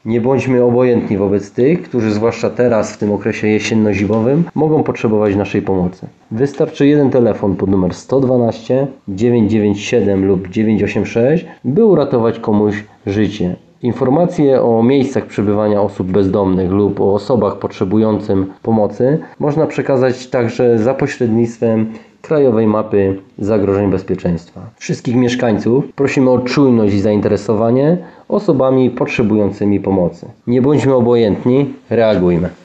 Nie bądźmy obojętni wobec tych, którzy zwłaszcza teraz w tym okresie jesienno-zimowym mogą potrzebować naszej pomocy. Wystarczy jeden telefon pod numer 112, 997 lub 986, by uratować komuś życie. Informacje o miejscach przebywania osób bezdomnych lub o osobach potrzebujących pomocy można przekazać także za pośrednictwem Krajowej Mapy Zagrożeń Bezpieczeństwa. Wszystkich mieszkańców prosimy o czujność i zainteresowanie osobami potrzebującymi pomocy. Nie bądźmy obojętni, reagujmy.